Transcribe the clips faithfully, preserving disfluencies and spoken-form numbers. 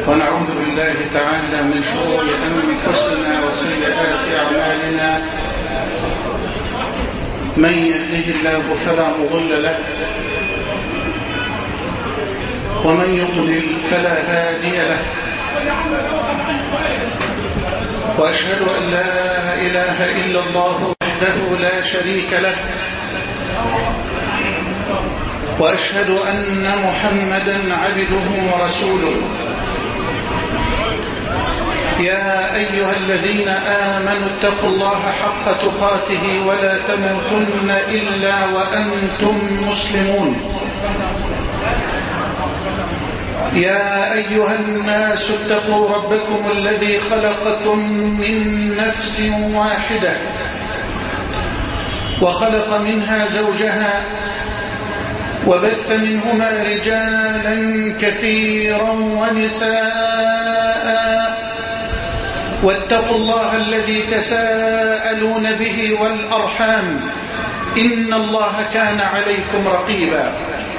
ونعوذ بالله تعالى من شرور أنفسنا وسيئات أعمالنا. من يهده الله فلا مضل له ومن يضلل فلا هادي له، وأشهد أن لا إله إلا الله وحده لا شريك له، وأشهد أن محمدًا عبده ورسوله. يا أيها الذين آمنوا اتقوا الله حق تقاته ولا تموتن إلا وأنتم مسلمون. يا أيها الناس اتقوا ربكم الذي خلقكم من نفس واحدة وخلق منها زوجها وبث منهما رجالا كثيرا ونساء، واتقوا الله الذي تساءلون به والأرحام إن الله كان عليكم رقيبا.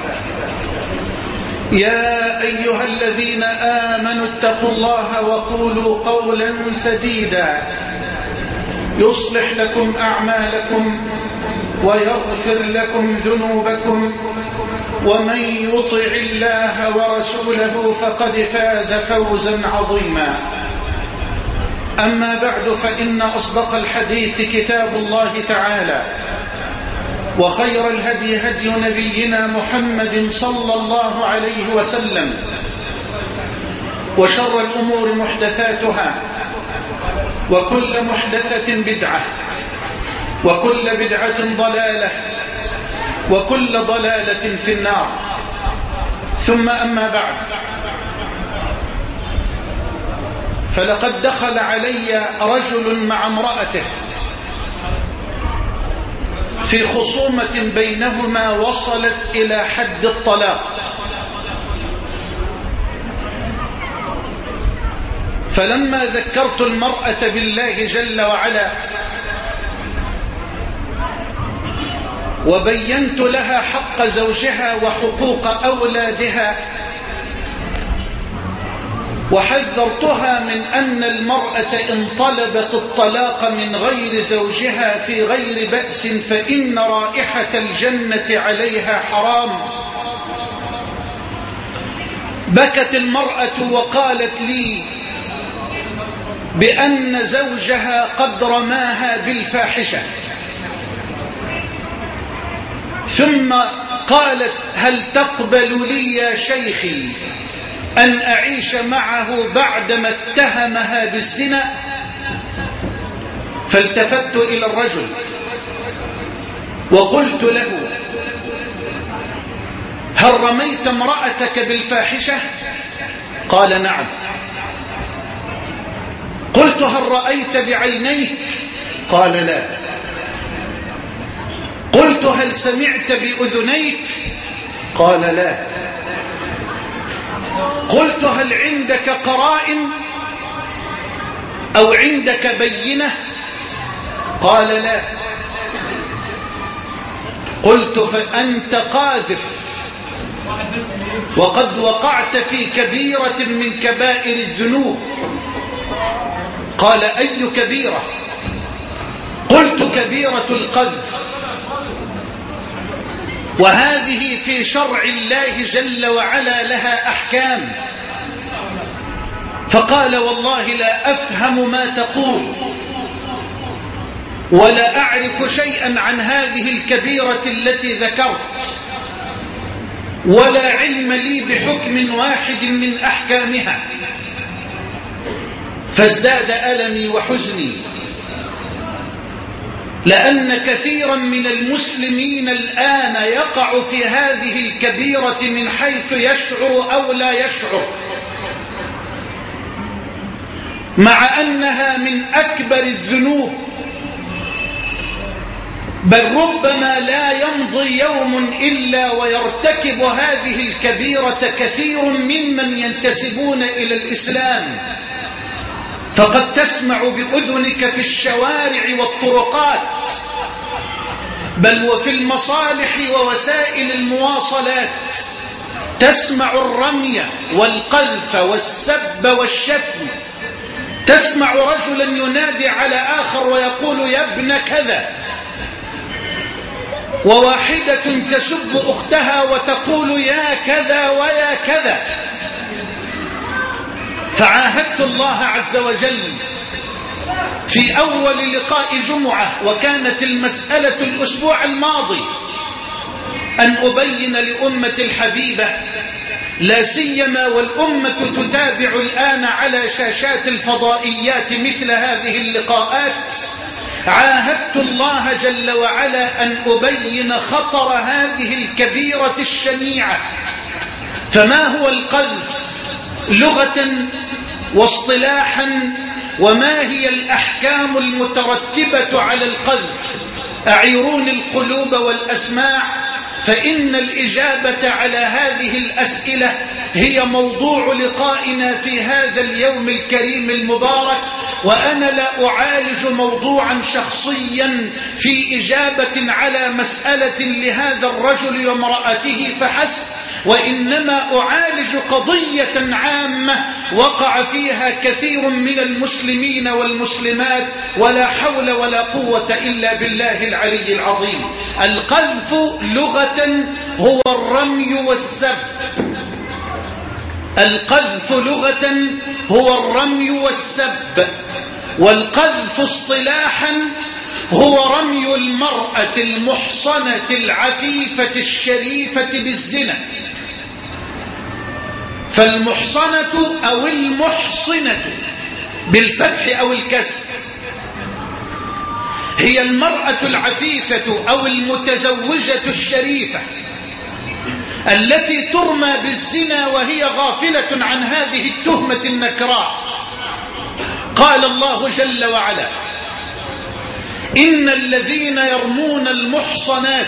يا أيها الذين آمنوا اتقوا الله وقولوا قولا سديدا يصلح لكم أعمالكم ويغفر لكم ذنوبكم، ومن يطع الله ورسوله فقد فاز فوزا عظيما. أما بعد، فإن أصدق الحديث كتاب الله تعالى، وخير الهدي هدي نبينا محمد صلى الله عليه وسلم، وشر الأمور محدثاتها، وكل محدثة بدعة، وكل بدعة ضلالة، وكل ضلالة في النار. ثم أما بعد، فلقد دخل علي رجل مع امرأته في خصومة بينهما وصلت إلى حد الطلاق، فلما ذكرت المرأة بالله جل وعلا وبينت لها حق زوجها وحقوق أولادها، وحذرتها من أن المرأة إن طلبت الطلاق من غير زوجها في غير بأس فإن رائحة الجنة عليها حرام، بكت المرأة وقالت لي بأن زوجها قد رماها بالفاحشة، ثم قالت: هل تقبل لي يا شيخي أن أعيش معه بعدما اتهمها بالزنا؟ فالتفت إلى الرجل وقلت له: هل رميت امرأتك بالفاحشة؟ قال: نعم. قلت: هل رأيت بعينيك؟ قال: لا. قلت: هل سمعت بأذنيك؟ قال: لا. قلت: هل عندك قرائن أو عندك بينة؟ قال: لا. قلت: فأنت قاذف، وقد وقعت في كبيرة من كبائر الذنوب. قال: أي كبيرة؟ قلت: كبيرة القذف، وهذه في شرع الله جل وعلا لها أحكام. فقال: والله لا أفهم ما تقول، ولا أعرف شيئا عن هذه الكبيرة التي ذكرت، ولا علم لي بحكم واحد من أحكامها. فازداد ألمي وحزني، لأن كثيرا من المسلمين الآن يقع في هذه الكبيرة من حيث يشعر أو لا يشعر، مع أنها من أكبر الذنوب، بل ربما لا يمضي يوم إلا ويرتكب هذه الكبيرة كثير ممن ينتسبون إلى الإسلام. فقد تسمع بأذنك في الشوارع والطرقات، بل وفي المصالح ووسائل المواصلات، تسمع الرمي والقذف والسب والشتم، تسمع رجلا ينادي على آخر ويقول يا ابن كذا، وواحدة تسب أختها وتقول يا كذا ويا كذا. فعاهدت الله عز وجل في أول لقاء جمعة، وكانت المسألة الأسبوع الماضي، أن أبين لأمة الحبيبة، لا سيما والأمة تتابع الآن على شاشات الفضائيات مثل هذه اللقاءات، عاهدت الله جل وعلا أن أبين خطر هذه الكبيرة الشنيعة. فما هو القذف لغة واصطلاحا، وما هي الأحكام المترتبة على القذف؟ أعيروني القلوب والأسماع، فإن الإجابة على هذه الأسئلة هي موضوع لقائنا في هذا اليوم الكريم المبارك. وأنا لا أعالج موضوعا شخصيا في إجابة على مسألة لهذا الرجل وامرأته فحسب، وإنما أعالج قضية عامة وقع فيها كثير من المسلمين والمسلمات، ولا حول ولا قوة إلا بالله العلي العظيم. القذف لغة هو الرمي والسب. القذف لغة هو الرمي والسب، والقذف اصطلاحا هو رمي المرأة المحصنة العفيفة الشريفة بالزنا. فالمحصنة أو المحصنة بالفتح أو الكسر هي المرأة العفيفة أو المتزوجة الشريفة التي ترمى بالزنا وهي غافلة عن هذه التهمة النكراء. قال الله جل وعلا إن الذين يرمون المحصنات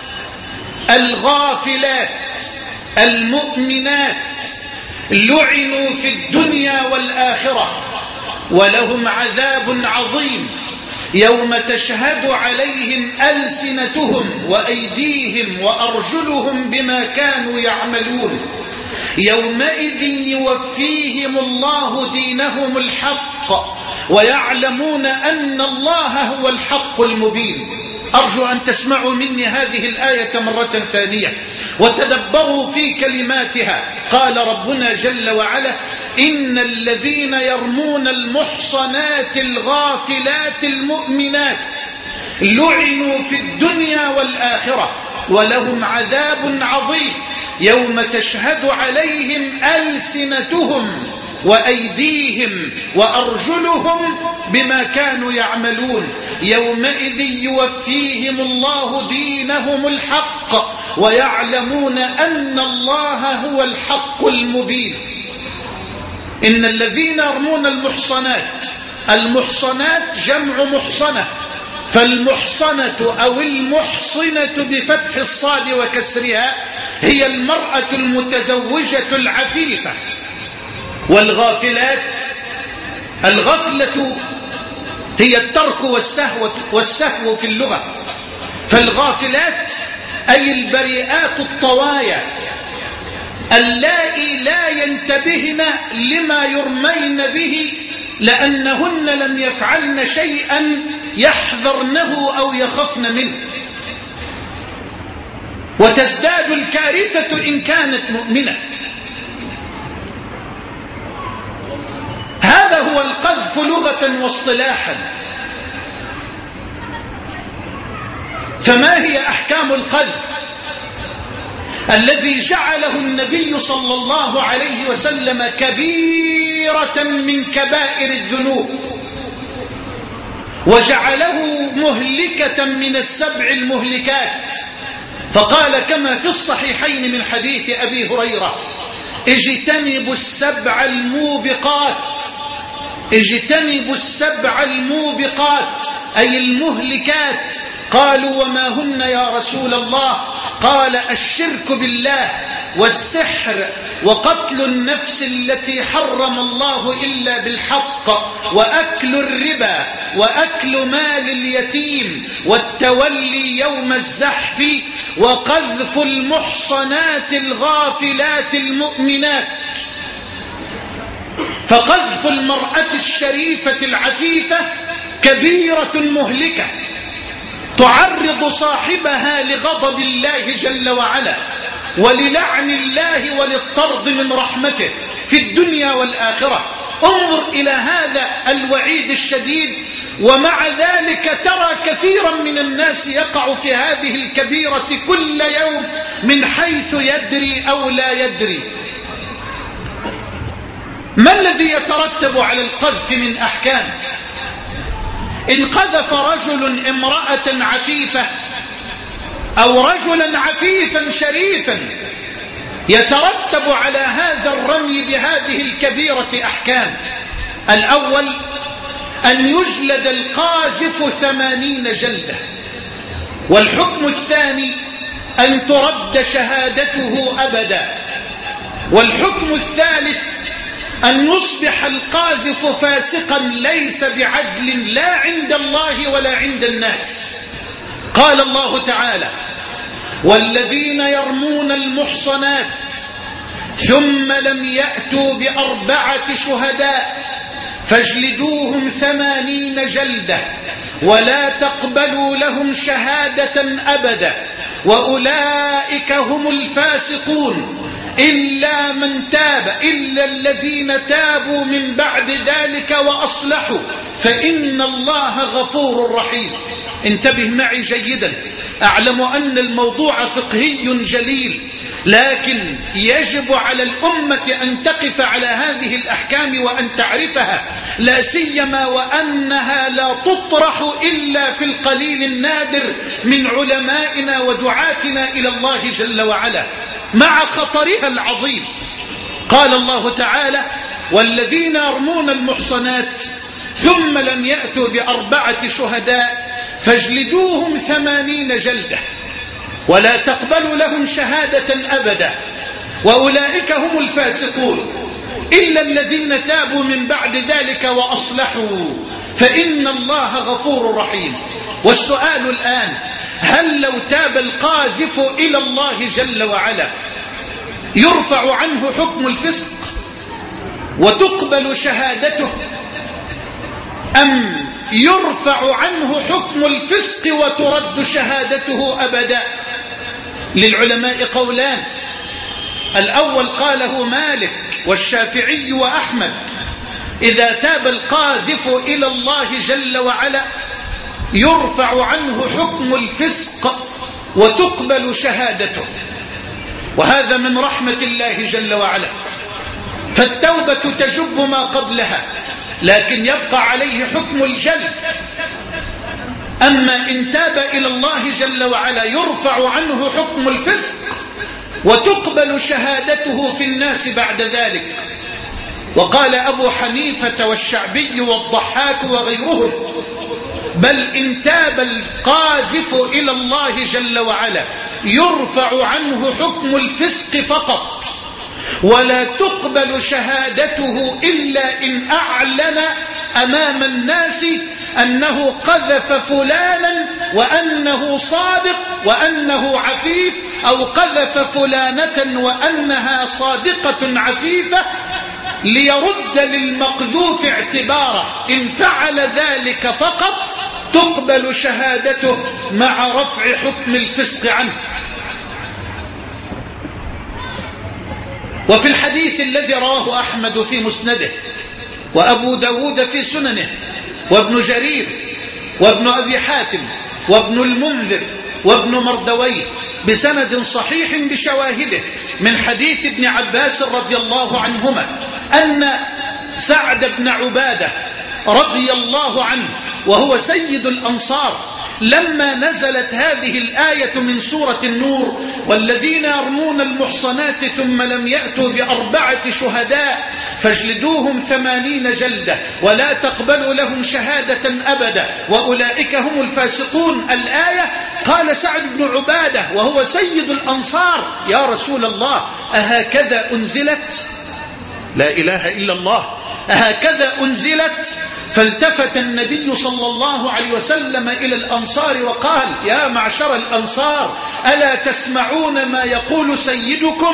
الغافلات المؤمنات لعنوا في الدنيا والآخرة ولهم عذاب عظيم يوم تشهد عليهم ألسنتهم وأيديهم وأرجلهم بما كانوا يعملون يومئذ يوفيهم الله دينهم الحق ويعلمون أن الله هو الحق المبين. أرجو أن تسمعوا مني هذه الآية مرة ثانية وتدبروا في كلماتها. قال ربنا جل وعلا إن الذين يرمون المحصنات الغافلات المؤمنات لعنوا في الدنيا والآخرة ولهم عذاب عظيم يوم تشهد عليهم ألسنتهم وأيديهم وأرجلهم بما كانوا يعملون يومئذ يوفيهم الله دينهم الحق ويعلمون أن الله هو الحق المبين. إن الذين يرمون المحصنات، المحصنات جمع محصنة، فالمحصنة أو المحصنة بفتح الصاد وكسرها هي المرأة المتزوجة العفيفة. والغافلات، الغفلة هي الترك والسهو, والسهو في اللغة، فالغافلات أي البريئات الطوايا اللائي لا ينتبهن لما يرمين به لأنهن لم يفعلن شيئا يحذرنه أو يخفن منه، وتزداد الكارثة إن كانت مؤمنة. هذا هو القذف لغة واصطلاحا. فما هي أحكام القذف الذي جعله النبي صلى الله عليه وسلم كبيرة من كبائر الذنوب وجعله مهلكة من السبع المهلكات؟ فقال كما في الصحيحين من حديث أبي هريرة اجتنبوا السبع الموبقات. اجتنبوا السبع الموبقات أي المهلكات. قالوا وما هن يا رسول الله؟ قال الشرك بالله والسحر وقتل النفس التي حرم الله إلا بالحق وأكل الربا وأكل مال اليتيم والتولي يوم الزحف وقذف المحصنات الغافلات المؤمنات. فقذف المرأة الشريفة العفيفة كبيرة مهلكة تعرض صاحبها لغضب الله جل وعلا وللعن الله وللطرد من رحمته في الدنيا والآخرة. انظر إلى هذا الوعيد الشديد، ومع ذلك ترى كثيرا من الناس يقع في هذه الكبيرة كل يوم من حيث يدري أو لا يدري. ما الذي يترتب على القذف من أحكام؟ إن قذف رجل امرأة عفيفة أو رجلا عفيفا شريفا يترتب على هذا الرمي بهذه الكبيرة أحكام. الأول أن يجلد القاذف ثمانين جلدة، والحكم الثاني أن ترد شهادته أبدا، والحكم الثالث أن يصبح القاذف فاسقا ليس بعدل لا عند الله ولا عند الناس. قال الله تعالى: والذين يرمون المحصنات ثم لم يأتوا بأربعة شهداء فاجلدوهم ثمانين جلدة ولا تقبلوا لهم شهادة أبدا وأولئك هم الفاسقون إلا من تاب إلا الذين تابوا من بعد ذلك وأصلحوا فإن الله غفور رحيم. انتبه معي جيدا، أعلم أن الموضوع فقهي جليل، لكن يجب على الأمة أن تقف على هذه الأحكام وأن تعرفها، لا سيما وأنها لا تطرح إلا في القليل النادر من علمائنا ودعاتنا إلى الله جل وعلا مع خطرها العظيم. قال الله تعالى: والذين يرمون المحصنات ثم لم يأتوا بأربعة شهداء فاجلدوهم ثمانين جلدة ولا تقبلوا لهم شهادة أبدا وأولئك هم الفاسقون إلا الذين تابوا من بعد ذلك وأصلحوا فإن الله غفور رحيم. والسؤال الآن: هل لو تاب القاذف إلى الله جل وعلا يرفع عنه حكم الفسق وتقبل شهادته، أم يرفع عنه حكم الفسق وترد شهادته أبدا؟ للعلماء قولان، الأول قاله مالك والشافعي وأحمد: إذا تاب القاذف إلى الله جل وعلا يرفع عنه حكم الفسق وتقبل شهادته، وهذا من رحمة الله جل وعلا، فالتوبة تجب ما قبلها، لكن يبقى عليه حكم الجلد. أما إن تاب إلى الله جل وعلا يرفع عنه حكم الفسق وتقبل شهادته في الناس بعد ذلك. وقال أبو حنيفة والشعبي والضحاك وغيرهم: بل إن تاب القاذف إلى الله جل وعلا يرفع عنه حكم الفسق فقط ولا تقبل شهادته إلا إن أعلن أمام الناس أنه قذف فلانا وأنه صادق وأنه عفيف، أو قذف فلانة وأنها صادقة عفيفة، ليرد للمقذوف اعتباره. إن فعل ذلك فقط تقبل شهادته مع رفع حكم الفسق عنه. وفي الحديث الذي رواه أحمد في مسنده وأبو داود في سننه وابن جرير وابن أبي حاتم وابن المنذر وابن مردويه بسند صحيح بشواهده من حديث ابن عباس رضي الله عنهما أن سعد بن عبادة رضي الله عنه وهو سيد الأنصار لما نزلت هذه الآية من سورة النور: والذين يرمون المحصنات ثم لم يأتوا بأربعة شهداء فاجلدوهم ثمانين جلدة ولا تقبلوا لهم شهادة أبدا وأولئك هم الفاسقون، الآية، قال سعد بن عبادة وهو سيد الأنصار: يا رسول الله، أهكذا أنزلت؟ لا إله إلا الله، أهكذا أنزلت؟ فالتفت النبي صلى الله عليه وسلم إلى الأنصار وقال: يا معشر الأنصار، ألا تسمعون ما يقول سيدكم؟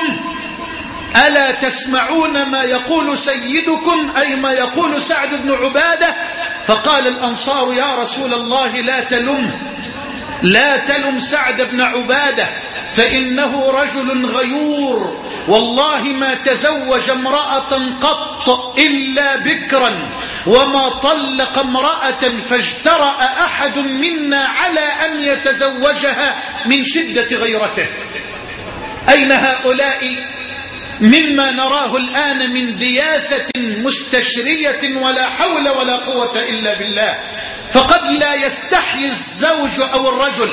ألا تسمعون ما يقول سيدكم، أي ما يقول سعد بن عبادة؟ فقال الأنصار: يا رسول الله لا تلم لا تلم سعد بن عبادة، فإنه رجل غيور، والله ما تزوج امرأة قط إلا بكرا، وما طلق امرأة فاجترأ أحد منا على أن يتزوجها من شدة غيرته. أين هؤلاء مما نراه الآن من دياثة مستشرية ولا حول ولا قوة إلا بالله؟ فقد لا يستحيي الزوج أو الرجل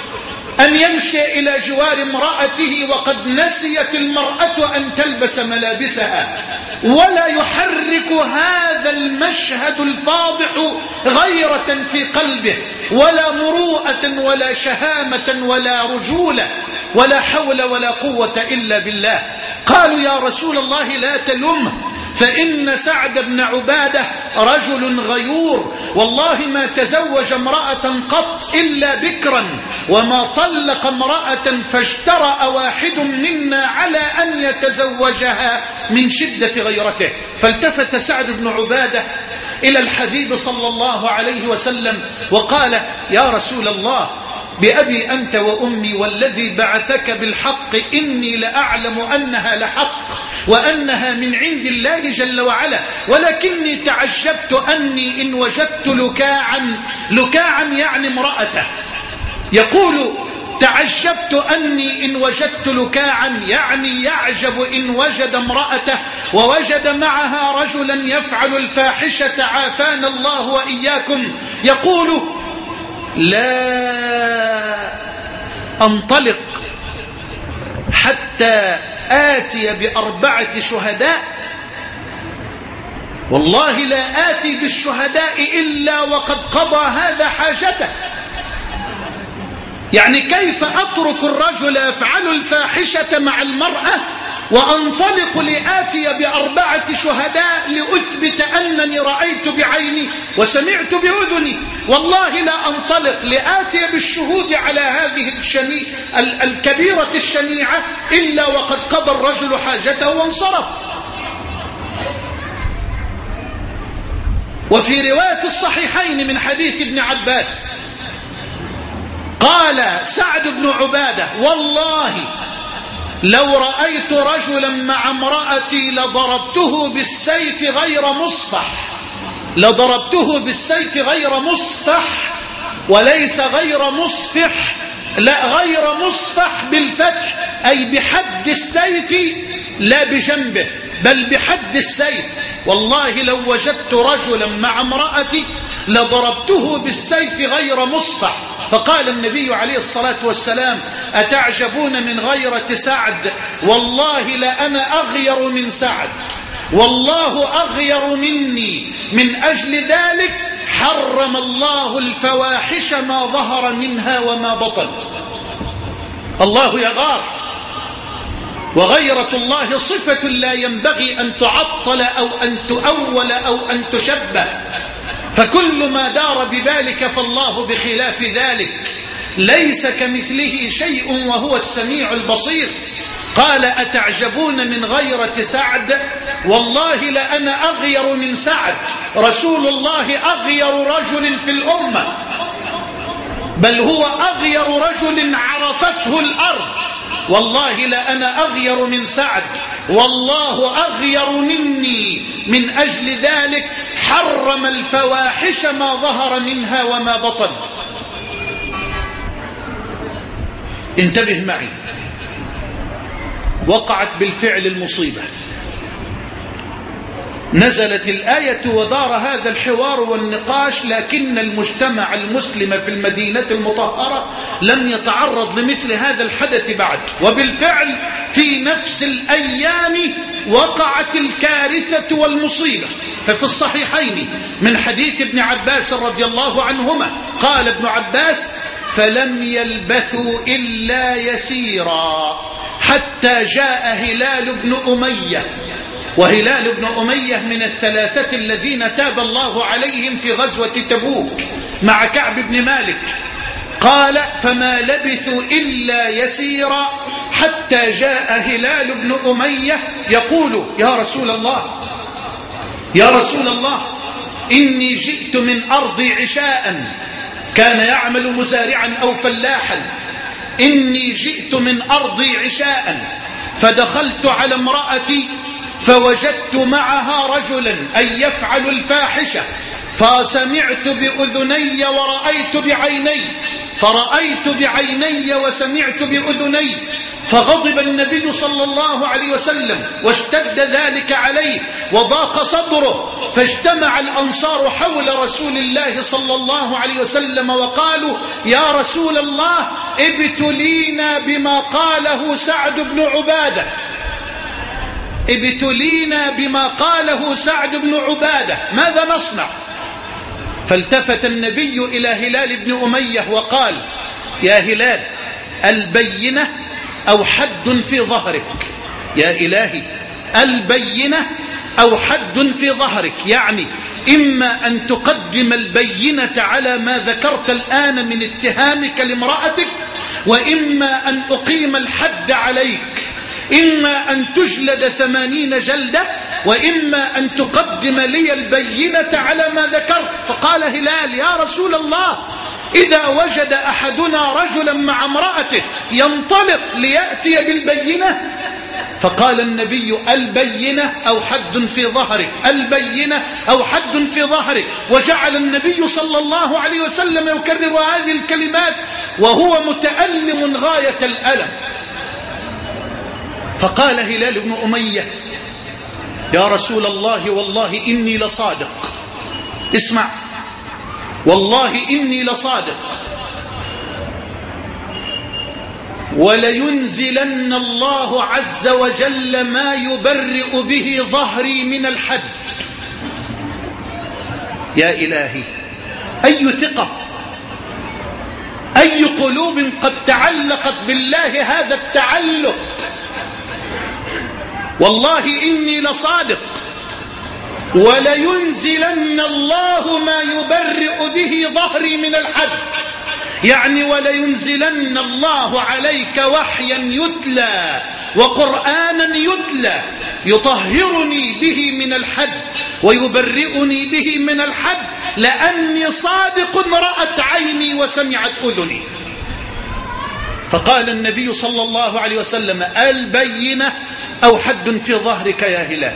أن يمشي إلى جوار امرأته وقد نسيت المرأة أن تلبس ملابسها، ولا يحرك هذا المشهد الفاضح غيرة في قلبه، ولا مروءة ولا شهامة ولا رجولة ولا حول ولا قوة إلا بالله. قالوا: يا رسول الله لا تلمه، فإن سعد بن عبادة رجل غيور، والله ما تزوج امرأة قط إلا بكرا، وما طلق امرأة فاجترأ واحد منا على أن يتزوجها من شدة غيرته. فالتفت سعد بن عبادة إلى الحبيب صلى الله عليه وسلم وقال: يا رسول الله، بأبي أنت وأمي والذي بعثك بالحق، إني لأعلم أنها لحق وأنها من عند الله جل وعلا، ولكني تعجبت أني إن وجدت لكاعا لكاعا يعني امرأته، يقول: تعجبت أني إن وجدت لكاعا يعني يعجب إن وجد امرأته ووجد معها رجلا يفعل الفاحشة، عافانا الله وإياكم. يقول: لا أنطلق حتى آتي بأربعة شهداء، والله لا آتي بالشهداء إلا وقد قضى هذا حاجته. يعني كيف أترك الرجل يفعل الفاحشة مع المرأة وأنطلق لآتي بأربعة شهداء لأثبت أنني رأيت بعيني وسمعت بأذني؟ والله لا أنطلق لآتي بالشهود على هذه الشني... الكبيرة الشنيعة إلا وقد قضى الرجل حاجته وانصرف. وفي رواية الصحيحين من حديث ابن عباس قال سعد بن عبادة: والله لو رأيت رجلا مع امرأتي لضربته بالسيف غير مصفح لضربته بالسيف غير مصفح وليس غير مصفح، لا غير مصفح بالفتح، أي بحد السيف لا بجنبه بل بحد السيف. والله لو وجدت رجلا مع امرأتي لضربته بالسيف غير مصفح. فقال النبي عليه الصلاة والسلام: أتعجبون من غيرة سعد؟ والله لأنا أغير من سعد، والله أغير مني، من أجل ذلك حرم الله الفواحش ما ظهر منها وما بطن. الله يغار، وغيرة الله صفة لا ينبغي أن تعطل أو أن تؤول أو أن تشبه، فكل ما دار بذلك فالله بخلاف ذلك، ليس كمثله شيء وهو السميع البصير. قال: أتعجبون من غيرة سعد؟ والله لأنا أغير من سعد، رسول الله أغير رجل في الأمة، بل هو أغير رجل عرفته الأرض. والله لأنا أغير من سعد، والله أغير مني، من أجل ذلك حرم الفواحش ما ظهر منها وما بطن. انتبه معي، وقعت بالفعل المصيبة، نزلت الآية ودار هذا الحوار والنقاش، لكن المجتمع المسلم في المدينة المطهرة لم يتعرض لمثل هذا الحدث بعد. وبالفعل في نفس الأيام وقعت الكارثة والمصيبة. ففي الصحيحين من حديث ابن عباس رضي الله عنهما قال ابن عباس: فلم يلبثوا إلا يسيرا حتى جاء هلال بن أمية وهلال بن أمية من الثلاثة الذين تاب الله عليهم في غزوة تبوك مع كعب بن مالك. قال فما لبثوا إلا يسيرا حتى جاء هلال بن أمية يقول يا رسول الله يا رسول الله إني جئت من أرضي عشاء، كان يعمل مزارعا أو فلاحا. إني جئت من أرضي عشاء فدخلت على امرأتي فوجدت معها رجلا أي يفعل الفاحشة، فسمعت بأذني ورأيت بعيني فرأيت بعيني وسمعت بأذني، فغضب النبي صلى الله عليه وسلم واشتد ذلك عليه وضاق صدره، فاجتمع الأنصار حول رسول الله صلى الله عليه وسلم وقالوا يا رسول الله ابتلينا بما قاله سعد بن عبادة، ابتلينا بما قاله سعد بن عبادة، ماذا نصنع؟ فالتفت النبي إلى هلال بن أمية وقال يا هلال البينة أو حد في ظهرك، يا إلهي البينة أو حد في ظهرك، يعني إما أن تقدم البينة على ما ذكرت الآن من اتهامك لامرأتك، وإما أن أقيم الحد عليك، إما أن تجلد ثمانين جلدة وإما أن تقدم لي البينة على ما ذكرت. فقال هلال يا رسول الله إذا وجد أحدنا رجلا مع امرأته ينطلق ليأتي بالبينة؟ فقال النبي البينة أو حد في ظهرك، البينة أو حد في ظهرك. وجعل النبي صلى الله عليه وسلم يكرر هذه الكلمات وهو متألم غاية الألم. فقال هلال بن أمية يا رسول الله والله إني لصادق، اسمع والله إني لصادق، ولينزلن الله عز وجل ما يبرئ به ظهري من الحد. يا إلهي أي ثقة، أي قلوب قد تعلقت بالله هذا التعلق. والله إني لصادق ولينزلن الله ما يبرئ به ظهري من الحد، يعني ولينزلن الله عليك وحيا يتلى وقرآنا يتلى يطهرني به من الحد ويبرئني به من الحد، لأني صادق رأت عيني وسمعت أذني. فقال النبي صلى الله عليه وسلم البينة أو حد في ظهرك يا هلال.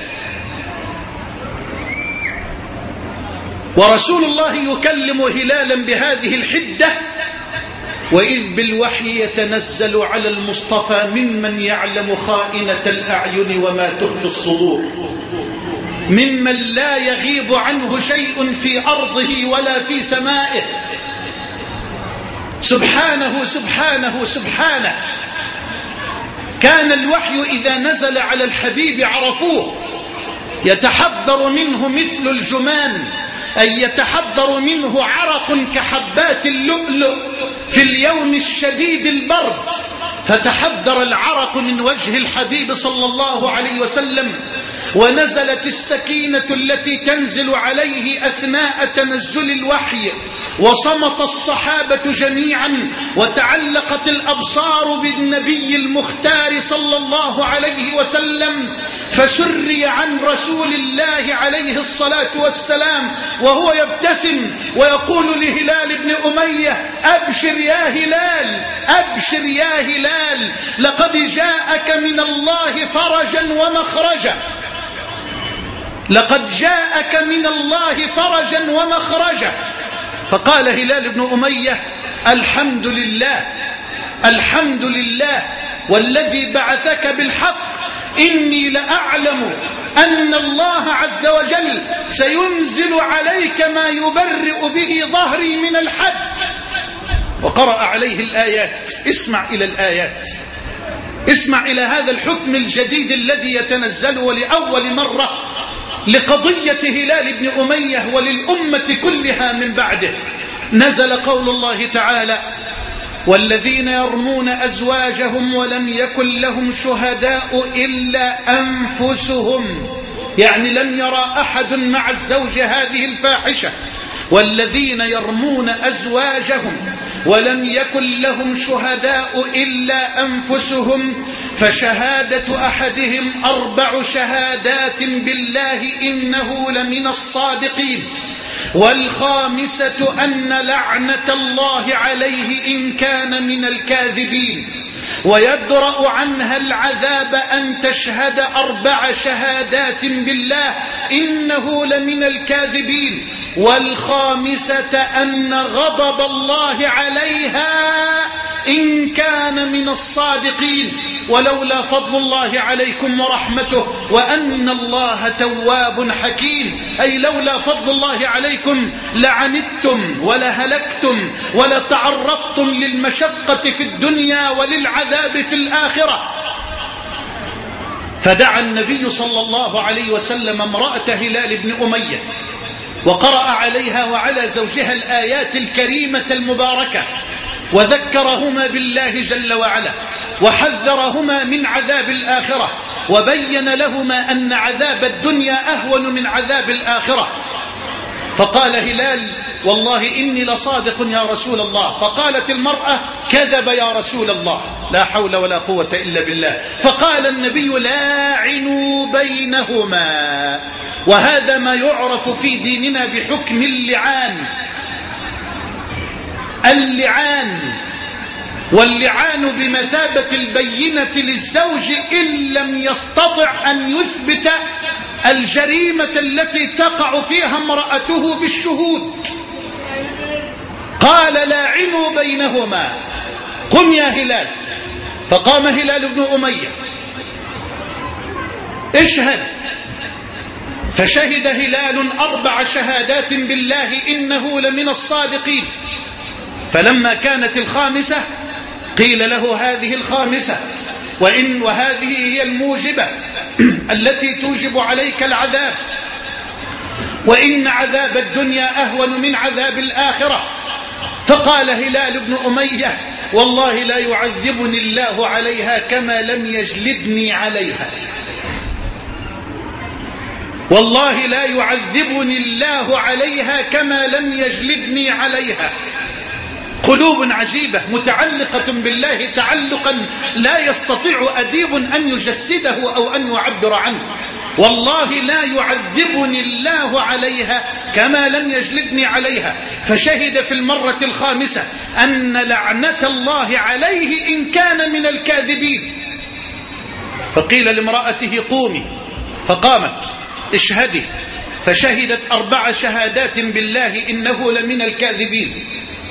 ورسول الله يكلم هلالا بهذه الحدة وإذ بالوحي يتنزل على المصطفى ممن يعلم خائنة الأعين وما تخفي الصدور، ممن لا يغيب عنه شيء في أرضه ولا في سمائه، سبحانه سبحانه سبحانه. كان الوحي إذا نزل على الحبيب عرفوه، يتحضر منه مثل الجمان، أي يتحضر منه عرق كحبات اللؤلؤ في اليوم الشديد البرد، فتحضر العرق من وجه الحبيب صلى الله عليه وسلم. ونزلت السكينة التي تنزل عليه أثناء تنزل الوحي، وصمت الصحابة جميعا، وتعلقت الأبصار بالنبي المختار صلى الله عليه وسلم، فسري عن رسول الله عليه الصلاة والسلام وهو يبتسم ويقول لهلال بن أمية أبشر يا هلال، أبشر يا هلال، لقد جاءك من الله فرجا ومخرجا، لقد جاءك من الله فرجا ومخرجا. فقال هلال بن أمية الحمد لله، الحمد لله والذي بعثك بالحق، إني لأعلم أن الله عز وجل سينزل عليك ما يبرئ به ظهري من الحد. وقرأ عليه الآيات. اسمع إلى الآيات، اسمع إلى هذا الحكم الجديد الذي يتنزل ولأول مرة لقضية هلال بن أمية وللأمة كلها من بعده. نزل قول الله تعالى والذين يرمون أزواجهم ولم يكن لهم شهداء إلا أنفسهم يعني لم يرى أحد مع الزوج هذه الفاحشة. والذين يرمون أزواجهم ولم يكن لهم شهداء إلا أنفسهم فشهادة أحدهم أربع شهادات بالله إنه لمن الصادقين، والخامسة أن لعنة الله عليه إن كان من الكاذبين، ويدرأ عنها العذاب أن تشهد أربع شهادات بالله إنه لمن الكاذبين، والخامسة أن غضب الله عليها إن كان من الصادقين، ولولا فضل الله عليكم ورحمته وأن الله تواب حكيم، أي لولا فضل الله عليكم لعنتم ولهلكتم ولتعرضتم للمشقة في الدنيا وللعذاب في الآخرة. فدعا النبي صلى الله عليه وسلم امرأة هلال بن أمية وقرأ عليها وعلى زوجها الآيات الكريمة المباركة، وذكرهما بالله جل وعلا وحذرهما من عذاب الآخرة، وبين لهما أن عذاب الدنيا أهون من عذاب الآخرة. فقال هلال: والله إني لصادق يا رسول الله. فقالت المرأة: كذب يا رسول الله. لا حول ولا قوة إلا بالله. فقال النبي: لاعنوا بينهما. وهذا ما يعرف في ديننا بحكم اللعان. اللعان واللعان بمثابة البينة للزوج إن لم يستطع أن يثبت الجريمة التي تقع فيها امرأته بالشهود. قال: لاعنوا بينهما. قم يا هلال. فقام هلال بن أمية: اشهد. فشهد هلال أربع شهادات بالله إنه لمن الصادقين. فلما كانت الخامسة قيل له: هذه الخامسة، وإن وهذه هي الموجبة التي توجب عليك العذاب، وإن عذاب الدنيا أهون من عذاب الآخرة. فقال هلال بن أمية: والله لا يعذبني الله عليها كما لم يجلدني عليها. والله لا يعذبني الله عليها كما لم يجلدني عليها. قلوب عجيبة متعلقة بالله تعلقا لا يستطيع أديب أن يجسده أو أن يعبر عنه. والله لا يعذبني الله عليها كما لم يجلدني عليها. فشهد في المرة الخامسة أن لعنة الله عليه إن كان من الكاذبين. فقيل لامرأته: قومي. فقامت: اشهدي. فشهدت أربع شهادات بالله إنه لمن الكاذبين.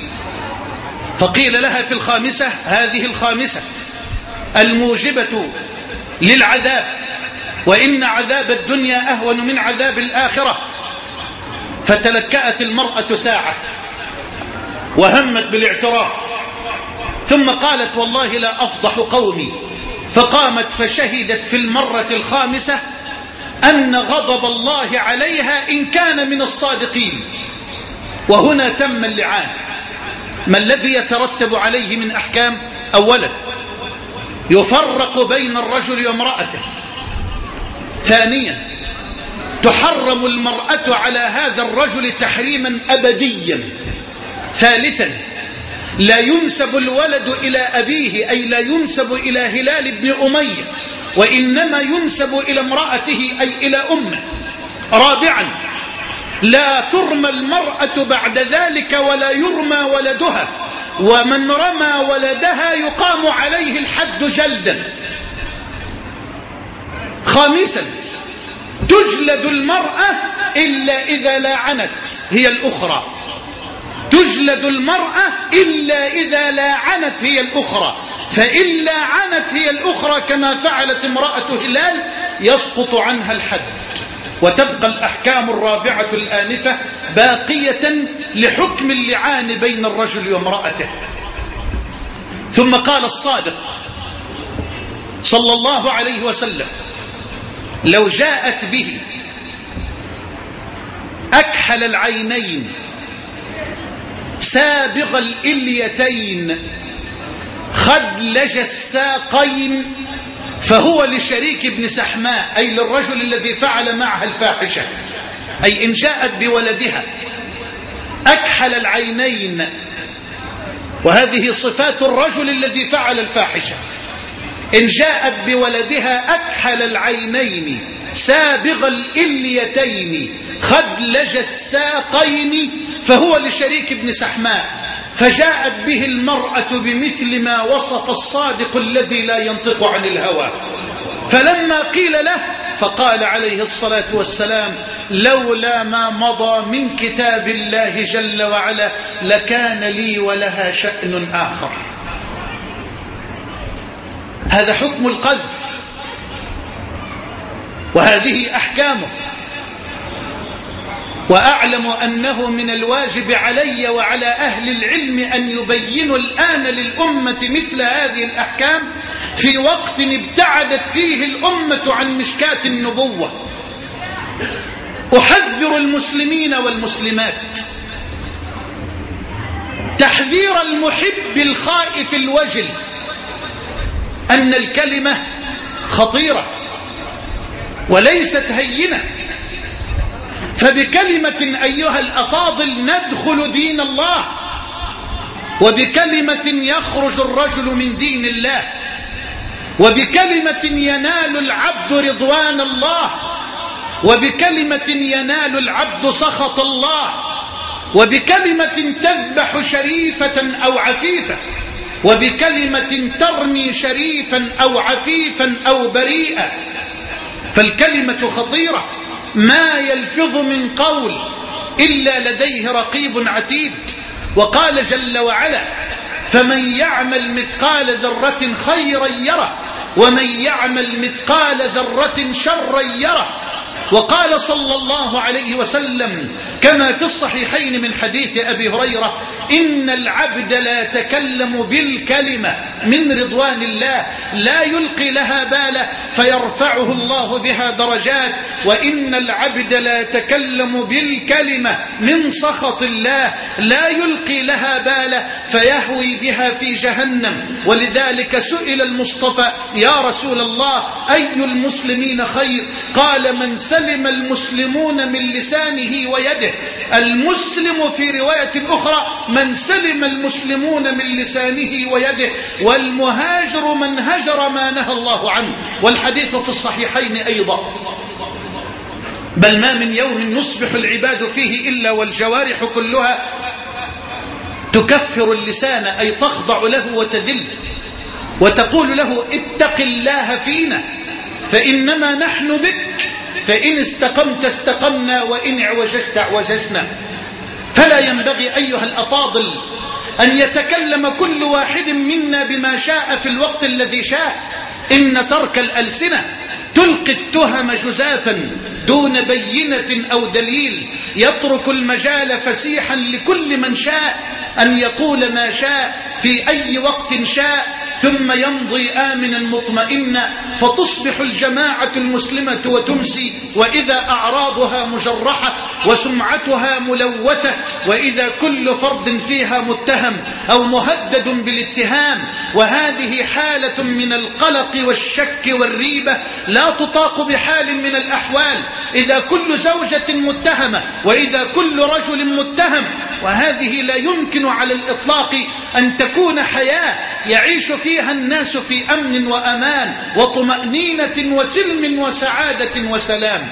فقيل لها في الخامسة: هذه الخامسة الموجبة للعذاب، وإن عذاب الدنيا أهون من عذاب الآخرة. فتلكأت المرأة ساعة وهمت بالاعتراف، ثم قالت: والله لا أفضح قومي. فقامت فشهدت في المرة الخامسة أن غضب الله عليها إن كان من الصادقين. وهنا تم اللعان. ما الذي يترتب عليه من أحكام؟ أولا يفرق بين الرجل وامرأته. ثانيا تحرم المرأة على هذا الرجل تحريما أبديا. ثالثا لا ينسب الولد إلى أبيه، أي لا ينسب إلى هلال بن أمية، وإنما ينسب إلى امرأته أي إلى أمه. رابعا لا ترمى المرأة بعد ذلك ولا يرمى ولدها، ومن رمى ولدها يقام عليه الحد جلدا. خامسا تجلد المرأة إلا إذا لاعنت هي الأخرى. تجلد المرأة إلا إذا لاعنت هي الأخرى، فإن لاعنت هي الأخرى كما فعلت امرأة هلال يسقط عنها الحد، وتبقى الأحكام الرابعة الآنفة باقية لحكم اللعان بين الرجل وامرأته. ثم قال الصادق صلى الله عليه وسلم: لو جاءت به أكحل العينين سابغ الإليتين خدلج الساقين فهو لشريك ابن سحماء، أي للرجل الذي فعل معها الفاحشة، أي إن جاءت بولدها أكحل العينين، وهذه صفات الرجل الذي فعل الفاحشة، إن جاءت بولدها أكحل العينين سابغ الإليتين خدلج الساقين، فهو لشريك ابن سحماء. فجاءت به المرأة بمثل ما وصف الصادق الذي لا ينطق عن الهوى. فلما قيل له فقال عليه الصلاة والسلام: لولا ما مضى من كتاب الله جل وعلا لكان لي ولها شأن آخر. هذا حكم القذف وهذه أحكامه. وأعلم أنه من الواجب علي وعلى أهل العلم أن يبينوا الآن للأمة مثل هذه الأحكام في وقت ابتعدت فيه الأمة عن مشكاة النبوة. أحذر المسلمين والمسلمات تحذير المحب الخائف الوجل أن الكلمة خطيرة وليست هينة، فبكلمة أيها الأفاضل ندخل دين الله، وبكلمة يخرج الرجل من دين الله، وبكلمة ينال العبد رضوان الله، وبكلمة ينال العبد سخط الله، وبكلمة تذبح شريفة أو عفيفة، وبكلمة ترمي شريفا أو عفيفا أو بريئا. فالكلمة خطيرة، ما يلفظ من قول إلا لديه رقيب عتيد. وقال جل وعلا: فمن يعمل مثقال ذرة خيرا يره ومن يعمل مثقال ذرة شرا يره. وقال صلى الله عليه وسلم كما في الصحيحين من حديث أبي هريرة: إن العبد لا يتكلم بالكلمة من رضوان الله لا يلقي لها بالا فيرفعه الله بها درجات، وإن العبد لا يتكلم بالكلمة من سخط الله لا يلقي لها بالا فيهوي بها في جهنم. ولذلك سئل المصطفى: يا رسول الله أي المسلمين خير؟ قال: من سلم المسلمون من لسانه ويده. المسلم في رواية أخرى: من سلم المسلمون من لسانه ويده. والمهاجر من هجر ما نهى الله عنه. والحديث في الصحيحين أيضا. بل ما من يوم يصبح العباد فيه إلا والجوارح كلها تكفر اللسان، أي تخضع له وتذل وتقول له: اتق الله فينا فإنما نحن بك، فإن استقمت استقمنا وإن اعوججت اعوججنا. فلا ينبغي أيها الأفاضل أن يتكلم كل واحد منا بما شاء في الوقت الذي شاء. إن ترك الألسنة تلقي التهم جزافا دون بينة أو دليل، يترك المجال فسيحا لكل من شاء أن يقول ما شاء في أي وقت شاء، ثم يمضي آمنا مطمئنا، فتصبح الجماعة المسلمة وتمسي وإذا أعراضها مجرحة وسمعتها ملوثة، وإذا كل فرد فيها متهم أو مهدد بالاتهام. وهذه حالة من القلق والشك والريبة لا تطاق بحال من الأحوال، إذا كل زوجة متهمة وإذا كل رجل متهم. وهذه لا يمكن على الإطلاق أن تكون حياة يعيش فيها الناس في أمن وأمان وطمأنينة وسلم وسعادة وسلام.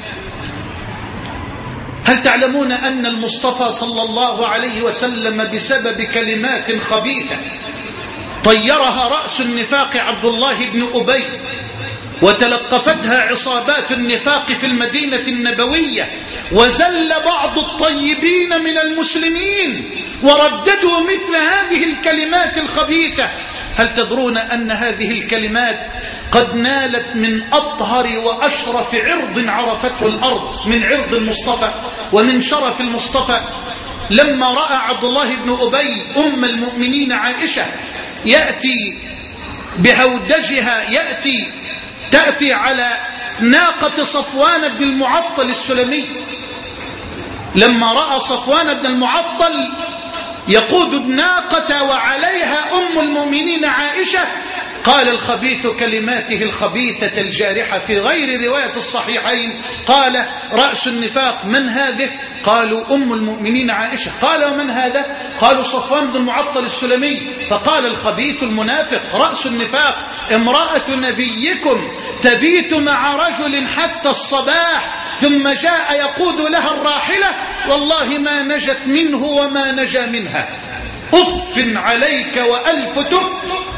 هل تعلمون أن المصطفى صلى الله عليه وسلم بسبب كلمات خبيثة طيرها رأس النفاق عبد الله بن أبي، وتلقفتها عصابات النفاق في المدينة النبوية، وزل بعض الطيبين من المسلمين ورددوا مثل هذه الكلمات الخبيثة؟ هل تدرون أن هذه الكلمات قد نالت من أطهر وأشرف عرض عرفته الأرض، من عرض المصطفى ومن شرف المصطفى؟ لما رأى عبد الله بن أبي أم المؤمنين عائشة يأتي بهودجها، يأتي تأتي على ناقة صفوان بن المعطل السلمي، لما رأى صفوان بن المعطل يقود الناقة وعليها أم المؤمنين عائشة، قال الخبيث كلماته الخبيثة الجارحة في غير رواية الصحيحين قال رأس النفاق من هذه؟ قالوا أم المؤمنين عائشة. قال ومن هذا؟ قالوا صفوان بن المعطل السلمي. فقال الخبيث المنافق رأس النفاق امرأة نبيكم تبيت مع رجل حتى الصباح ثم جاء يقود لها الراحلة والله ما نجت منه وما نجا منها. أف عليك وألف تف.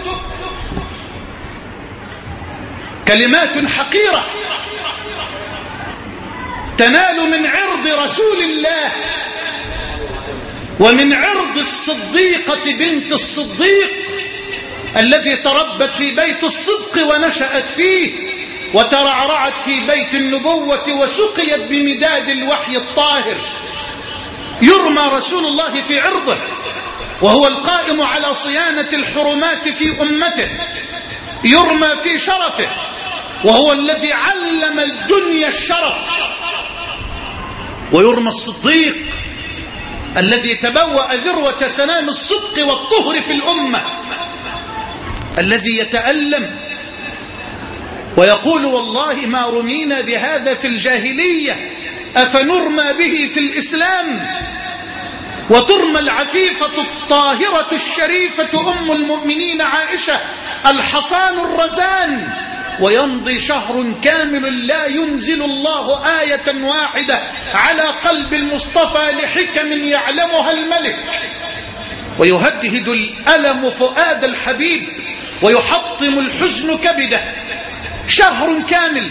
كلمات حقيرة تنال من عرض رسول الله ومن عرض الصديقة بنت الصديق الذي تربت في بيت الصدق ونشأت فيه وترعرعت في بيت النبوة وسقيت بمداد الوحي الطاهر. يرمى رسول الله في عرضه وهو القائم على صيانة الحرمات في أمته، يرمى في شرفه وهو الذي علم الدنيا الشرف، ويرمى الصديق الذي تبوأ ذروة سنام الصدق والطهر في الأمة، الذي يتألم ويقول والله ما رمينا بهذا في الجاهلية أفنرمى به في الإسلام. وترمى العفيفة الطاهرة الشريفة أم المؤمنين عائشة الحصان الرزان، ويمضي شهر كامل لا ينزل الله آية واحدة على قلب المصطفى لحكم يعلمها الملك، ويهدهد الألم فؤاد الحبيب ويحطم الحزن كبده. شهر كامل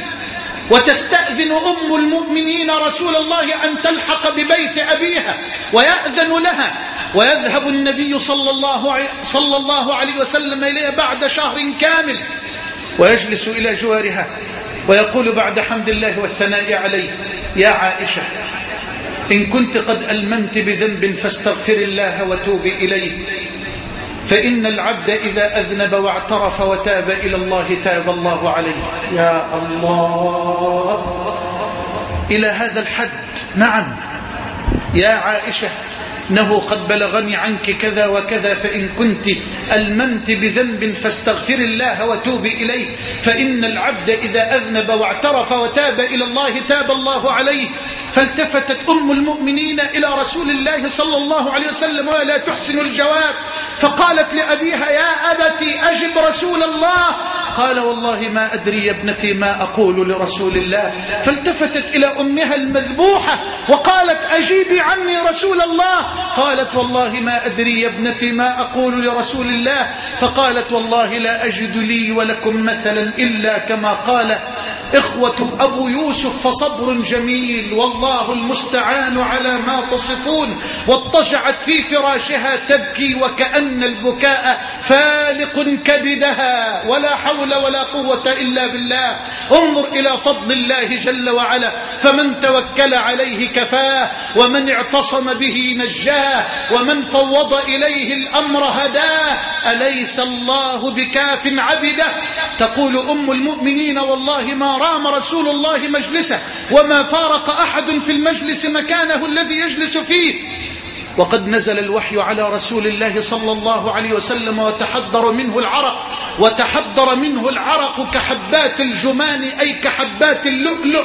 وتستأذن أم المؤمنين رسول الله أن تلحق ببيت أبيها ويأذن لها، ويذهب النبي صلى الله عليه, صلى الله عليه وسلم إليها بعد شهر كامل ويجلس إلى جوارها ويقول بعد حمد الله والثناء عليه يا عائشة إن كنت قد ألممت بذنب فاستغفر الله وتوبي إليه، فإن العبد إذا أذنب واعترف وتاب إلى الله تاب الله عليه. يا الله، إلى هذا الحد. نعم يا عائشة إنه قد بلغني عنك كذا وكذا، فإن كنت ألممت بذنب فاستغفر الله وتوبي إليه، فإن العبد إذا أذنب واعترف وتاب إلى الله تاب الله عليه. فالتفتت أم المؤمنين إلى رسول الله صلى الله عليه وسلم ولا تحسن الجواب، فقالت لأبيها يا أبتي أجب رسول الله. قال والله ما أدري يا ابنتي ما أقول لرسول الله. فالتفتت إلى أمها المذبوحة وقالت أجيبي عني رسول الله. قالت والله ما أدري يا ابنتي ما أقول لرسول الله. فقالت والله لا أجد لي ولكم مثلا إلا كما قال إخوة أبو يوسف فصبر جميل والله المستعان على ما تصفون. واضطجعت في فراشها تبكي وكأن البكاء فالق كبدها، ولا حول ولا قوة إلا بالله. انظر إلى فضل الله جل وعلا، فمن توكل عليه كفاه، ومن اعتصم به نجاه، ومن فوض إليه الأمر هداه. أليس الله بكاف عبده؟ تقول أم المؤمنين والله ما رام رسول الله مجلسه وما فارق أحد في المجلس مكانه الذي يجلس فيه. وقد نزل الوحي على رسول الله صلى الله عليه وسلم وتحضر منه العرق، وتحضر منه العرق كحبات الجمان أي كحبات اللؤلؤ.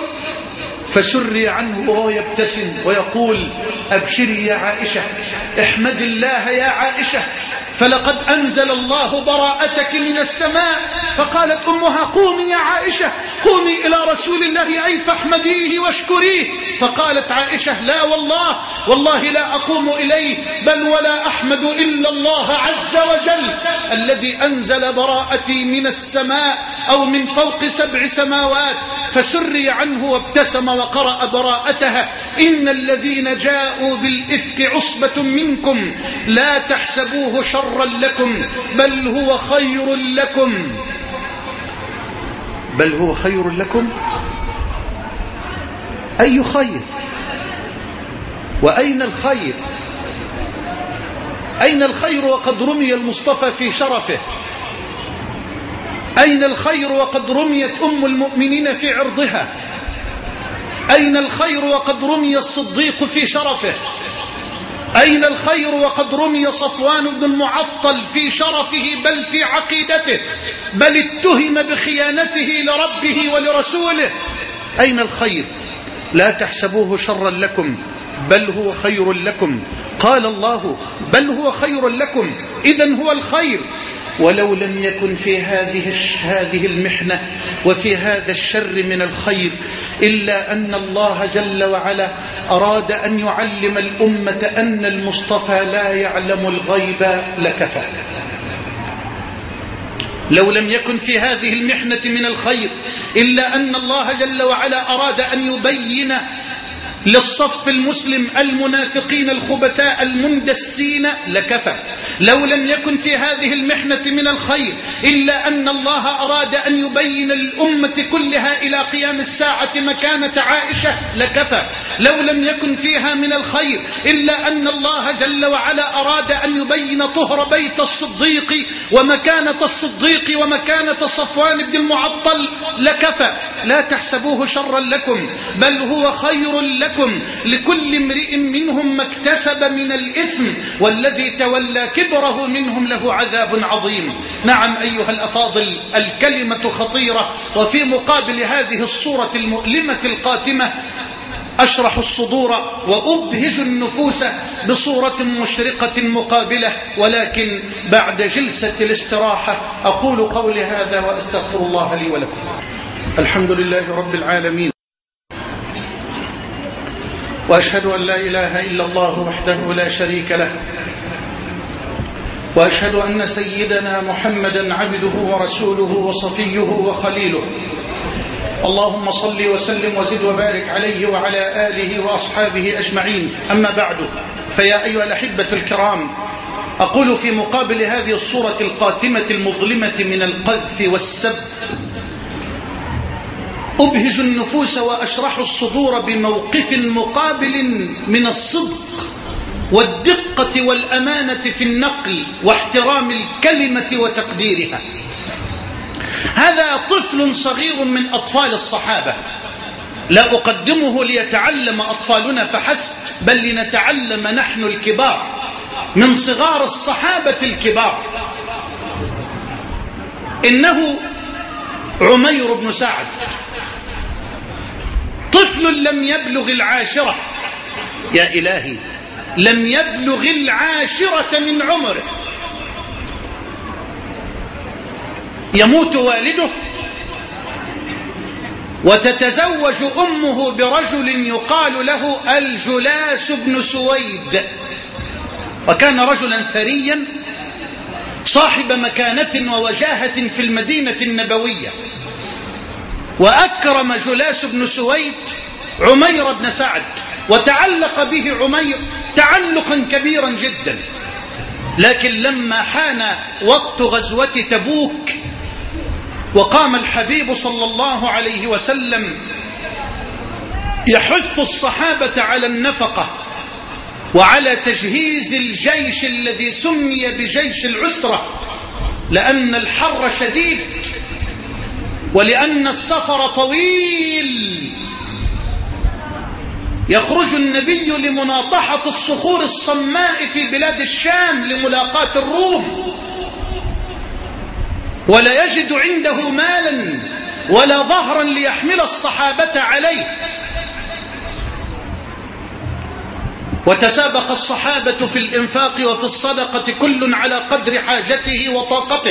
فسري عنه وهو يبتسم ويقول أبشري يا عائشة، احمد الله يا عائشة، فلقد أنزل الله براءتك من السماء. فقالت أمها قومي يا عائشة، قومي إلى رسول الله أي فاحمديه واشكريه. فقالت عائشة لا والله والله لا أقوم إليه، بل ولا أحمد إلا الله عز وجل الذي أنزل براءتي من السماء أو من فوق سبع سماوات. فسري عنه وابتسم وقرأ براءتها إن الذين جاءوا بالإفك عصبة منكم لا تحسبوه شرا لكم بل هو خير لكم. بل هو خير لكم؟ أي خير؟ وأين الخير؟ أين الخير وقد رمي المصطفى في شرفه؟ أين الخير وقد رميت أم المؤمنين في عرضها؟ أين الخير وقد رمي الصديق في شرفه؟ أين الخير وقد رمي صفوان بن المعطل في شرفه بل في عقيدته؟ بل اتهم بخيانته لربه ولرسوله. أين الخير؟ لا تحسبوه شرا لكم بل هو خير لكم. قال الله بل هو خير لكم، إذن هو الخير. ولو لم يكن في هذه هذه المحنة وفي هذا الشر من الخير إلا أن الله جل وعلا أراد أن يعلم الأمة أن المصطفى لا يعلم الغيب لكفى. لو لم يكن في هذه المحنة من الخير إلا أن الله جل وعلا أراد أن يبين للصف المسلم المنافقين الخبثاء المندسين لكفى. لو لم يكن في هذه المحنة من الخير إلا أن الله أراد أن يبين للأمة كلها إلى قيام الساعة مكانة عائشة لكفى. لو لم يكن فيها من الخير إلا أن الله جل وعلا أراد أن يبين طهر بيت الصديق ومكانة الصديق ومكانة صفوان بن المعطل لكفى. لا تحسبوه شرا لكم بل هو خير لكم، لكل امرئ منهم ما اكتسب من الإثم والذي تولى كبره منهم له عذاب عظيم. نعم أيها الأفاضل، الكلمة خطيرة، وفي مقابل هذه الصورة المؤلمة القاتمة أشرح الصدور وأبهج النفوس بصورة مشرقة مقابلة، ولكن بعد جلسة الاستراحة أقول قولي هذا وأستغفر الله لي ولكم. الحمد لله رب العالمين، وأشهد أن لا إله إلا الله وحده لا شريك له، وأشهد أن سيدنا محمدا عبده ورسوله وصفيه وخليله. اللهم صل وسلم وزد وبارك عليه وعلى آله وأصحابه أجمعين. أما بعد، فيا أيها الأحبة الكرام، أقول في مقابل هذه الصورة القاتمة المظلمة من القذف والسب أبهج النفوس وأشرح الصدور بموقف مقابل من الصدق والدقة والأمانة في النقل واحترام الكلمة وتقديرها. هذا طفل صغير من أطفال الصحابة، لا أقدمه ليتعلم أطفالنا فحسب، بل لنتعلم نحن الكبار من صغار الصحابة الكبار. إنه عمير بن سعد، طفل لم يبلغ العاشرة. يا إلهي، لم يبلغ العاشرة من عمره. يموت والده وتتزوج أمه برجل يقال له الجلاس بن سويد، وكان رجلا ثريا صاحب مكانة ووجاهة في المدينة النبوية. وأكرم جلاس بن سويد عمير بن سعد، وتعلق به عمير تعلقا كبيرا جدا. لكن لما حان وقت غزوة تبوك وقام الحبيب صلى الله عليه وسلم يحث الصحابة على النفقة وعلى تجهيز الجيش الذي سمي بجيش العسرة، لأن الحر شديد ولأن السفر طويل، يخرج النبي لمناطحة الصخور الصماء في بلاد الشام لملاقاة الروم، ولا يجد عنده مالا ولا ظهرا ليحمل الصحابة عليه. وتسابق الصحابة في الإنفاق وفي الصدقة كل على قدر حاجته وطاقته.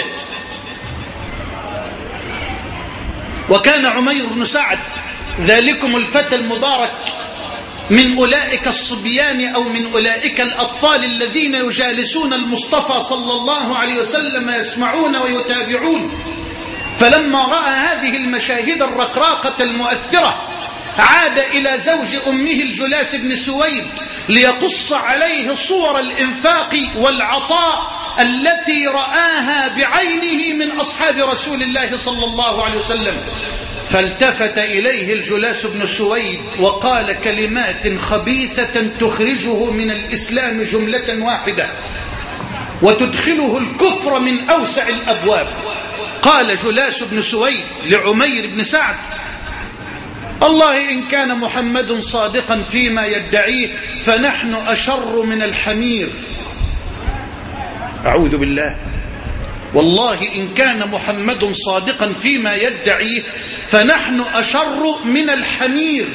وكان عمير بن سعد ذلكم الفتى المبارك من أولئك الصبيان أو من أولئك الأطفال الذين يجالسون المصطفى صلى الله عليه وسلم يسمعون ويتابعون. فلما رأى هذه المشاهد الرقراقة المؤثرة عاد إلى زوج أمه الجلاس بن سويد ليقص عليه صور الإنفاق والعطاء التي رآها بعينه من أصحاب رسول الله صلى الله عليه وسلم. فالتفت إليه الجلاس بن سويد وقال كلمات خبيثة تخرجه من الإسلام جملة واحدة وتدخله الكفر من أوسع الأبواب. قال جلاس بن سويد لعمير بن سعد: الله إن كان محمد صادقا فيما يدعيه فنحن أشر من الحمير. أعوذ بالله. والله إن كان محمد صادقا فيما يدعيه فنحن أشر من الحمير.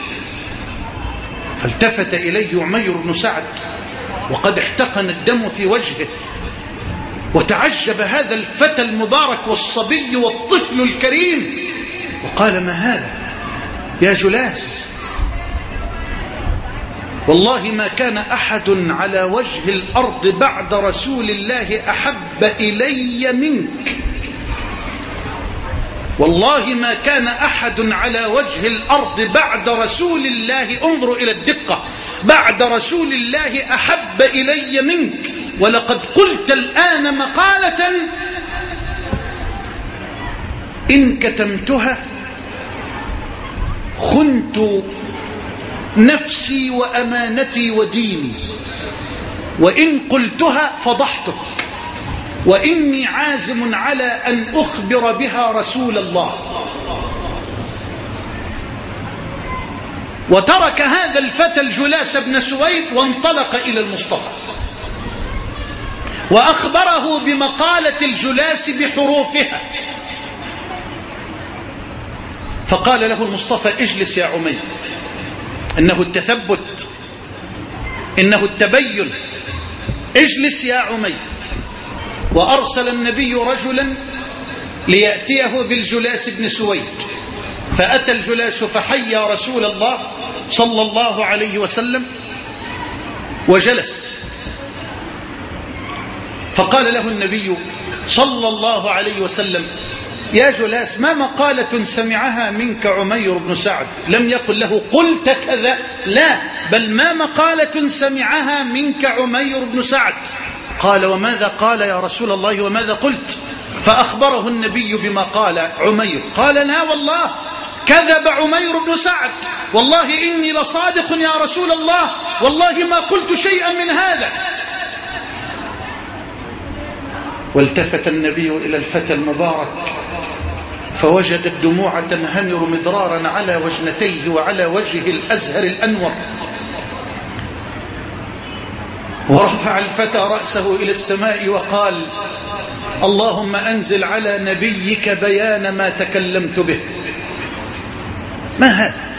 فالتفت إليه عمير بن سعد وقد احتقن الدم في وجهه، وتعجب هذا الفتى المبارك والصبي والطفل الكريم، وقال: ما هذا يا جلاس؟ والله ما كان أحد على وجه الأرض بعد رسول الله أحب إلي منك. والله ما كان أحد على وجه الأرض بعد رسول الله، انظروا إلى الدقة، بعد رسول الله أحب إلي منك. ولقد قلت الآن مقالة إن كتمتها خنت نفسي وأمانتي وديني، وإن قلتها فضحتك، وإني عازم على أن أخبر بها رسول الله. وترك هذا الفتى الجلاس بن سويد وانطلق إلى المصطفى وأخبره بمقالة الجلاس بحروفها. فقال له المصطفى: اجلس يا عمير، إنه التثبت، إنه التبين، اجلس يا عمير. وأرسل النبي رجلا ليأتيه بالجلاس بن سويد، فأتى الجلاس فحيا رسول الله صلى الله عليه وسلم وجلس. فقال له النبي صلى الله عليه وسلم: يا جلاس، ما مقالة سمعها منك عمير بن سعد؟ لم يقل له قلت كذا، لا، بل ما مقالة سمعها منك عمير بن سعد؟ قال: وماذا قال يا رسول الله وماذا قلت؟ فأخبره النبي بما قال عمير. قال: لا والله، كذب عمير بن سعد، والله إني لصادق يا رسول الله، والله ما قلت شيئا من هذا. والتفت النبي إلى الفتى المبارك فوجد الدموع تنهمر مدرارا على وجنتيه وعلى وجهه الأزهر الأنور، ورفع الفتى رأسه إلى السماء وقال: اللهم أنزل على نبيك بيان ما تكلمت به. ما هذا؟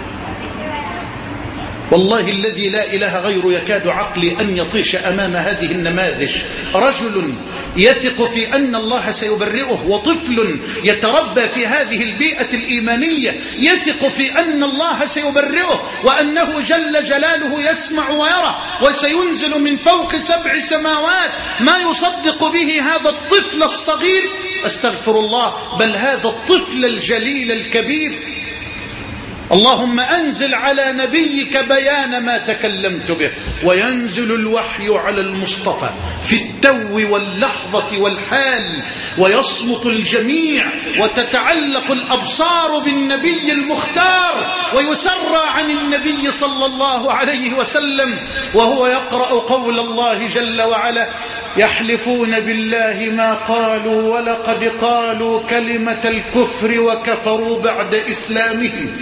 والله الذي لا إله غيره يكاد عقلي أن يطيش أمام هذه النماذج. رجل يثق في أن الله سيبرئه، وطفل يتربى في هذه البيئة الإيمانية يثق في أن الله سيبرئه، وأنه جل جلاله يسمع ويرى، وسينزل من فوق سبع سماوات ما يصدق به هذا الطفل الصغير. أستغفر الله، بل هذا الطفل الجليل الكبير. اللهم أنزل على نبيك بيان ما تكلمت به. وينزل الوحي على المصطفى في التو واللحظة والحال، ويصمت الجميع، وتتعلق الأبصار بالنبي المختار، ويسرى عن النبي صلى الله عليه وسلم وهو يقرأ قول الله جل وعلا: يحلفون بالله ما قالوا ولقد قالوا كلمة الكفر وكفروا بعد إسلامهم.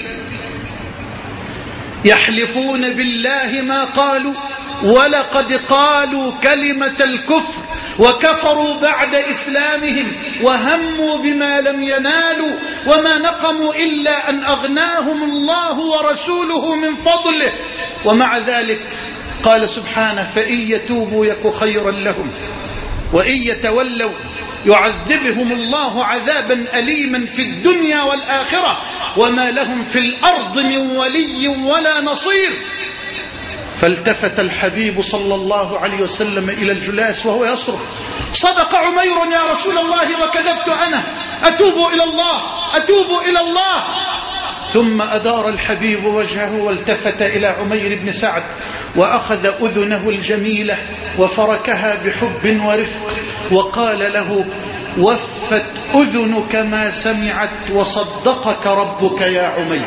يحلفون بالله ما قالوا ولقد قالوا كلمة الكفر وكفروا بعد إسلامهم، وهموا بما لم ينالوا، وما نقموا إلا أن أغناهم الله ورسوله من فضله. ومع ذلك قال سبحانه: فإن يتوبوا يك خيرا لهم، وإن يتولوا يعذبهم الله عذابا أليما في الدنيا والآخرة، وما لهم في الأرض من ولي ولا نصير. فالتفت الحبيب صلى الله عليه وسلم إلى الجلاس وهو يصرخ: صدق عمير يا رسول الله وكذبت أنا، أتوب إلى الله، أتوب إلى الله. ثم أدار الحبيب وجهه والتفت إلى عمير بن سعد وأخذ أذنه الجميلة وفركها بحب ورفق، وقال له: وفت أذنك ما سمعت، وصدقك ربك يا عمير.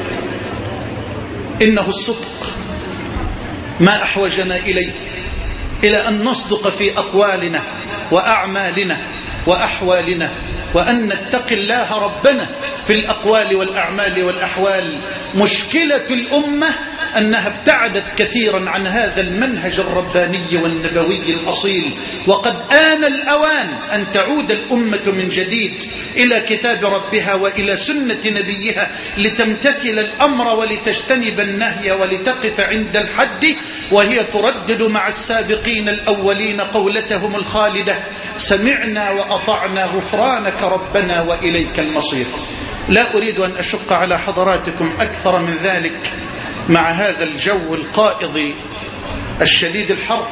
إنه الصدق ما أحوجنا إليه، إلى أن نصدق في أقوالنا وأعمالنا وأحوالنا، وأن نتقي الله ربنا في الأقوال والأعمال والأحوال. مشكلة الأمة أنها ابتعدت كثيرا عن هذا المنهج الرباني والنبوي الأصيل، وقد آن الأوان أن تعود الأمة من جديد إلى كتاب ربها وإلى سنة نبيها لتمتثل الأمر ولتجتنب النهي ولتقف عند الحد، وهي تردد مع السابقين الأولين قولتهم الخالدة: سمعنا وأطعنا غفرانك ربنا وإليك المصير. لا أريد أن أشق على حضراتكم أكثر من ذلك مع هذا الجو القائض الشديد الحر،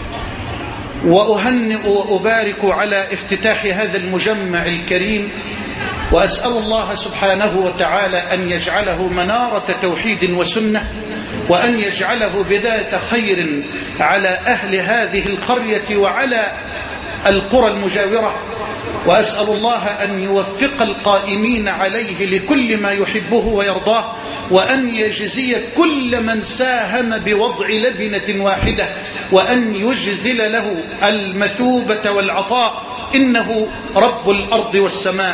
وأهنئ وأبارك على افتتاح هذا المجمع الكريم، وأسأل الله سبحانه وتعالى أن يجعله منارة توحيد وسنة، وأن يجعله بداية خير على أهل هذه القرية وعلى القرى المجاورة، وأسأل الله أن يوفق القائمين عليه لكل ما يحبه ويرضاه، وأن يجزي كل من ساهم بوضع لبنة واحدة، وأن يجزل له المثوبة والعطاء، إنه رب الأرض والسماء.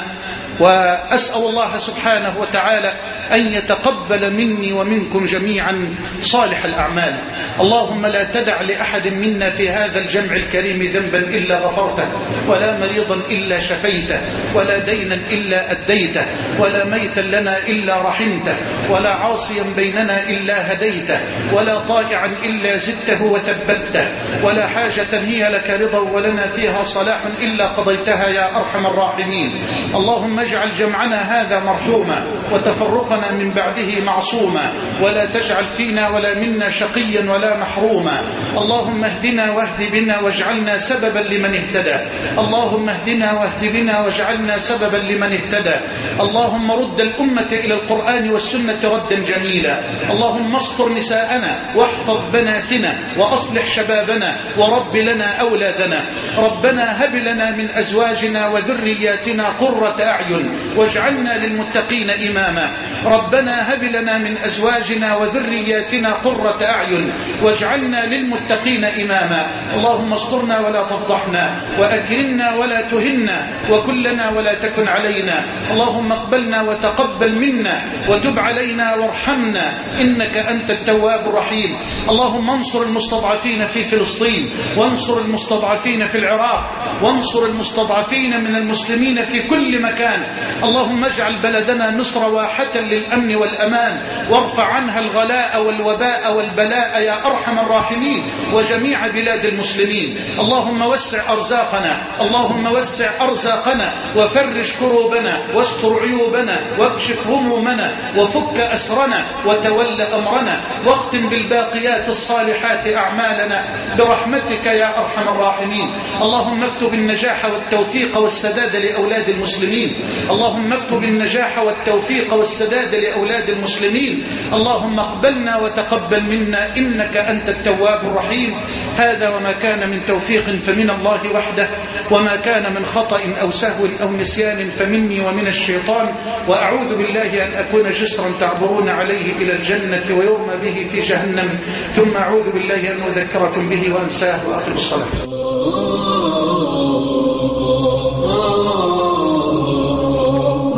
وأسأل الله سبحانه وتعالى أن يتقبل مني ومنكم جميعا صالح الأعمال. اللهم لا تدع لأحد منا في هذا الجمع الكريم ذنبا إلا غفرته، ولا مريضا إلا شفيته، ولا دينا إلا أديته، ولا ميتا لنا إلا رحمته، ولا عاصيا بيننا إلا هديته، ولا طائعا إلا زدته وثبته، ولا حاجة هي لك رضا ولنا فيها صلاح إلا قضيتها يا أرحم الراحمين. اللهم اجعل جمعنا هذا مرحوما وتفرقنا من بعده معصوما، ولا تجعل فينا ولا منا شقيا ولا محروما. اللهم اهدنا واهد بنا واجعلنا سببا لمن اهتدى. اللهم اهدنا واهد بنا واجعلنا سببا لمن اهتدى. اللهم رد الأمة إلى القرآن والسنة ردا جميلا. اللهم استر نساءنا واحفظ بناتنا وأصلح شبابنا ورب لنا أولادنا. ربنا هب لنا من أزواجنا وذرياتنا قرة أعين واجعلنا للمتقين إماما. ربنا هب لنا من أزواجنا وذرياتنا قرة أعين واجعلنا للمتقين إماما. اللهم استرنا ولا تفضحنا، وأكرمنا ولا تهنا، وكلنا ولا تكن علينا. اللهم اقبلنا وتقبل منا، وتب علينا وارحمنا، إنك أنت التواب الرحيم. اللهم انصر المستضعفين في فلسطين، وانصر المستضعفين في العراق، وانصر المستضعفين من المسلمين في كل مكان. اللهم اجعل بلدنا مصر واحة للأمن والأمان، وارفع عنها الغلاء والوباء والبلاء يا أرحم الراحمين، وجميع بلاد المسلمين. اللهم وسع أرزاقنا، اللهم وسع أرزاقنا، وفرج كروبنا، واستر عيوبنا، واكشف همومنا، وفك أسرنا، وتول أمرنا، واختم بالباقيات الصالحات أعمالنا برحمتك يا أرحم الراحمين. اللهم اكتب النجاح والتوفيق والسداد لأولاد المسلمين. اللهم اكتب النجاح والتوفيق والسداد لأولاد المسلمين. اللهم اقبلنا وتقبل منا، إنك أنت التواب الرحيم. هذا وما كان من توفيق فمن الله وحده، وما كان من خطأ أو سهو أو نسيان فمني ومن الشيطان. وأعوذ بالله أن أكون جسرا تعبرون عليه إلى الجنة ويرمى به في جهنم، ثم أعوذ بالله أن أذكركم به وأنساه. وأقم الصلاة.